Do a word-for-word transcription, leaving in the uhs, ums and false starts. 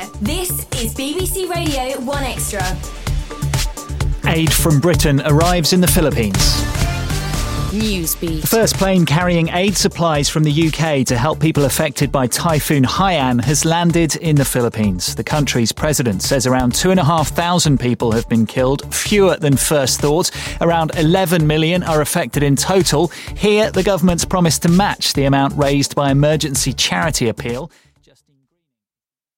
This is B B C Radio one Extra. Aid from Britain arrives in the Philippines. Newsbeat. The first plane carrying aid supplies from the U K to help people affected by Typhoon Haiyan has landed in the Philippines. The country's president says around two and a half thousand people have been killed, fewer than first thought. Around eleven million are affected in total. Here, the government's promised to match the amount raised by emergency charity appeal.